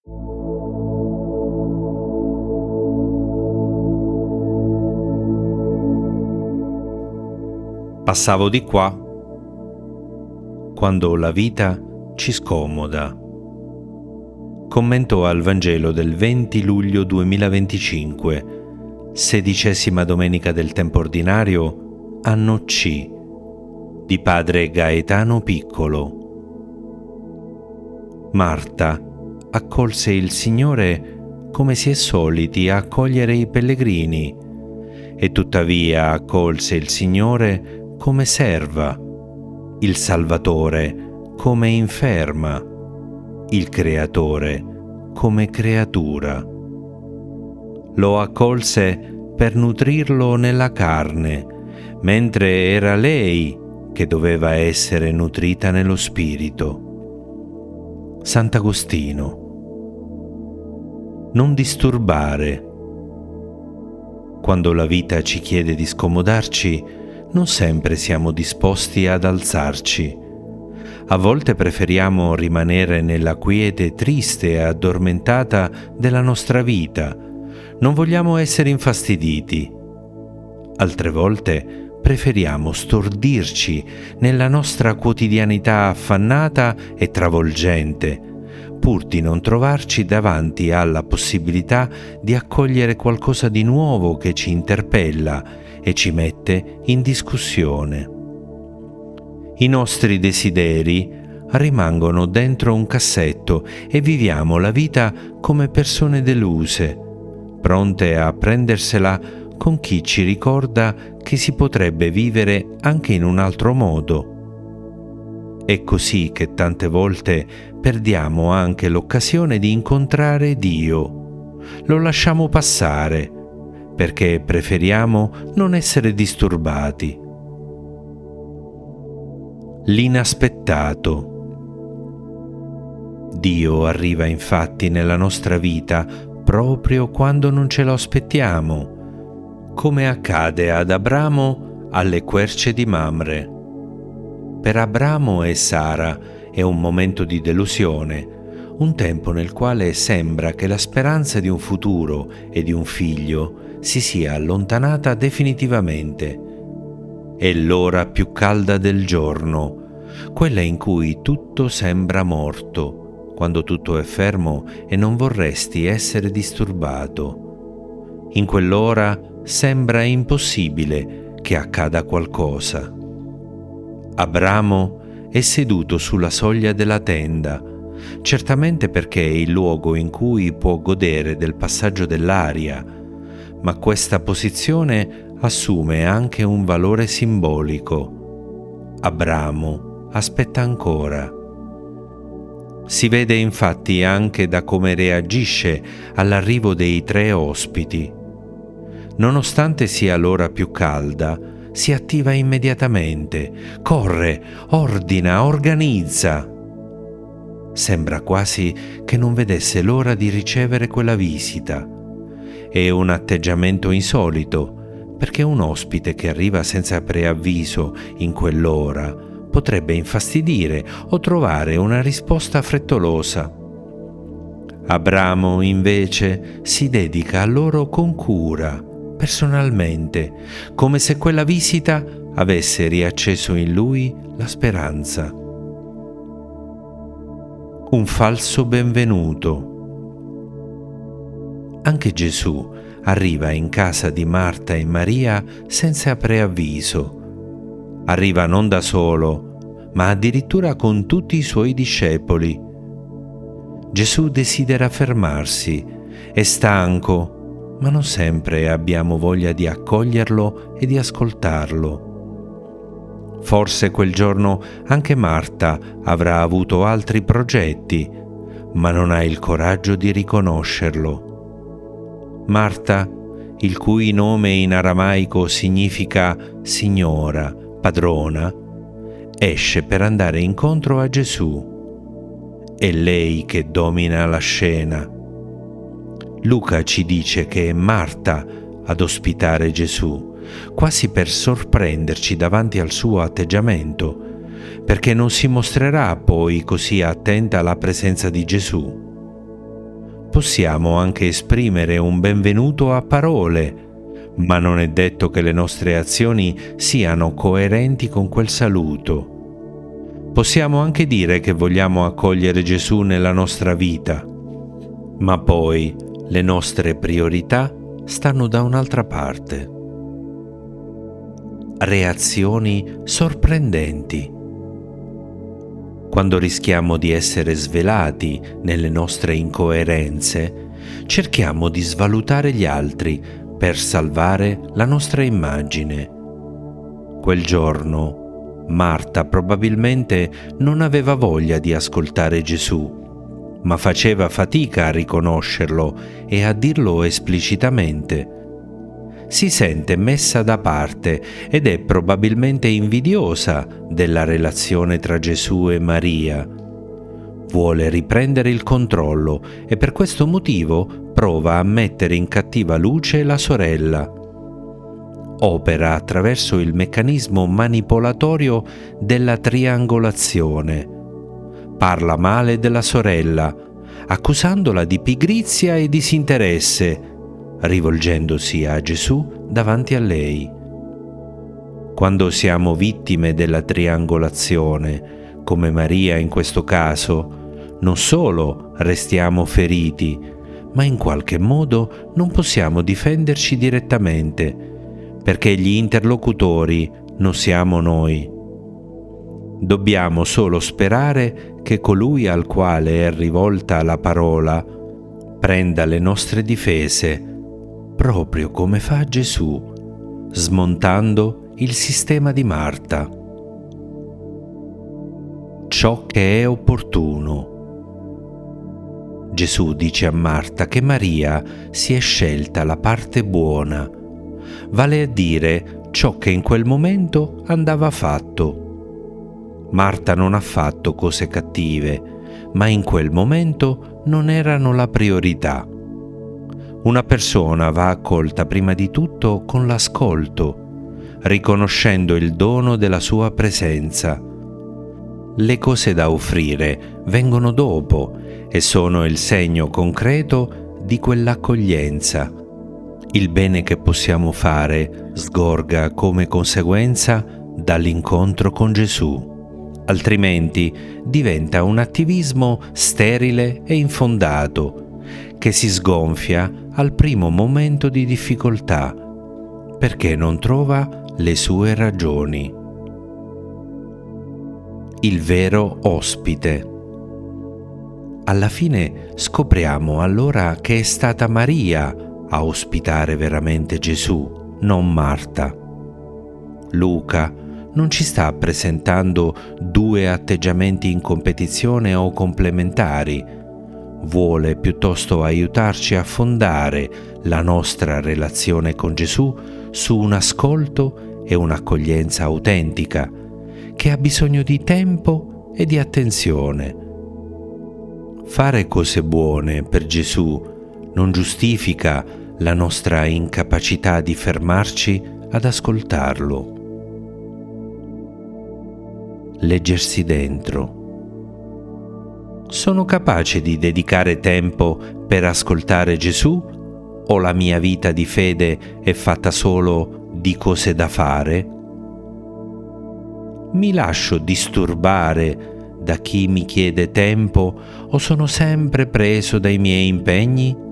Passavo di qua quando la vita ci scomoda. Commento al Vangelo del 20 luglio 2025, 16ª domenica del tempo ordinario, anno C, di padre Gaetano Piccolo. Marta accolse il Signore come si è soliti a accogliere i pellegrini, e tuttavia accolse il Signore come serva, il Salvatore come inferma, il Creatore come creatura. Lo accolse per nutrirlo nella carne, mentre era lei che doveva essere nutrita nello spirito. Sant'Agostino. Non disturbare. Quando la vita ci chiede di scomodarci, non sempre siamo disposti ad alzarci. A volte preferiamo rimanere nella quiete triste e addormentata della nostra vita. Non vogliamo essere infastiditi. Altre volte preferiamo stordirci nella nostra quotidianità affannata e travolgente, pur di non trovarci davanti alla possibilità di accogliere qualcosa di nuovo che ci interpella e ci mette in discussione. I nostri desideri rimangono dentro un cassetto e viviamo la vita come persone deluse, pronte a prendersela con chi ci ricorda che si potrebbe vivere anche in un altro modo. È così che tante volte perdiamo anche l'occasione di incontrare Dio. Lo lasciamo passare perché preferiamo non essere disturbati. L'inaspettato. Dio arriva infatti nella nostra vita proprio quando non ce lo aspettiamo, come accade ad Abramo alle querce di Mamre. Per Abramo e Sara è un momento di delusione, un tempo nel quale sembra che la speranza di un futuro e di un figlio si sia allontanata definitivamente. È l'ora più calda del giorno, quella in cui tutto sembra morto, quando tutto è fermo e non vorresti essere disturbato. In quell'ora sembra impossibile che accada qualcosa. Abramo è seduto sulla soglia della tenda, certamente perché è il luogo in cui può godere del passaggio dell'aria, ma questa posizione assume anche un valore simbolico. Abramo aspetta ancora. Si vede infatti anche da come reagisce all'arrivo dei 3 ospiti. Nonostante sia l'ora più calda, si attiva immediatamente, corre, ordina, organizza. Sembra quasi che non vedesse l'ora di ricevere quella visita. È un atteggiamento insolito, perché un ospite che arriva senza preavviso in quell'ora potrebbe infastidire o trovare una risposta frettolosa. Abramo, invece, si dedica a loro con cura, personalmente, come se quella visita avesse riacceso in lui la speranza. Un falso benvenuto. Anche Gesù arriva in casa di Marta e Maria senza preavviso. Arriva non da solo, ma addirittura con tutti i suoi discepoli. Gesù desidera fermarsi, è stanco, ma non sempre abbiamo voglia di accoglierlo e di ascoltarlo. Forse quel giorno anche Marta avrà avuto altri progetti, ma non ha il coraggio di riconoscerlo. Marta, il cui nome in aramaico significa signora, padrona, esce per andare incontro a Gesù. È lei che domina la scena. Luca ci dice che è Marta ad ospitare Gesù, quasi per sorprenderci davanti al suo atteggiamento, perché non si mostrerà poi così attenta alla presenza di Gesù. possiamo anche esprimere un benvenuto a parole, ma non è detto che le nostre azioni siano coerenti con quel saluto. Possiamo anche dire che vogliamo accogliere Gesù nella nostra vita, ma poi le nostre priorità stanno da un'altra parte. Reazioni sorprendenti. Quando rischiamo di essere svelati nelle nostre incoerenze, cerchiamo di svalutare gli altri per salvare la nostra immagine. Quel giorno Marta probabilmente non aveva voglia di ascoltare Gesù, ma faceva fatica a riconoscerlo e a dirlo esplicitamente. Si sente messa da parte ed è probabilmente invidiosa della relazione tra Gesù e Maria. Vuole riprendere il controllo e per questo motivo prova a mettere in cattiva luce la sorella. Opera attraverso il meccanismo manipolatorio della triangolazione. Parla male della sorella, accusandola di pigrizia e disinteresse, rivolgendosi a Gesù davanti a lei. Quando siamo vittime della triangolazione, come Maria in questo caso, non solo restiamo feriti, ma in qualche modo non possiamo difenderci direttamente, perché gli interlocutori non siamo noi. Dobbiamo solo sperare che colui al quale è rivolta la parola prenda le nostre difese, proprio come fa Gesù, smontando il sistema di Marta. Ciò che è opportuno. Gesù dice a Marta che Maria si è scelta la parte buona, vale a dire ciò che in quel momento andava fatto. Marta non ha fatto cose cattive, ma in quel momento non erano la priorità. Una persona va accolta prima di tutto con l'ascolto, riconoscendo il dono della sua presenza. Le cose da offrire vengono dopo e sono il segno concreto di quell'accoglienza. Il bene che possiamo fare sgorga come conseguenza dall'incontro con Gesù. Altrimenti diventa un attivismo sterile e infondato, che si sgonfia al primo momento di difficoltà, perché non trova le sue ragioni. Il vero ospite. Alla fine scopriamo allora che è stata Maria a ospitare veramente Gesù, non Marta. Luca non ci sta presentando due atteggiamenti in competizione o complementari. Vuole piuttosto aiutarci a fondare la nostra relazione con Gesù su un ascolto e un'accoglienza autentica, che ha bisogno di tempo e di attenzione. Fare cose buone per Gesù non giustifica la nostra incapacità di fermarci ad ascoltarlo. Leggersi dentro. Sono capace di dedicare tempo per ascoltare Gesù o la mia vita di fede è fatta solo di cose da fare? Mi lascio disturbare da chi mi chiede tempo o sono sempre preso dai miei impegni?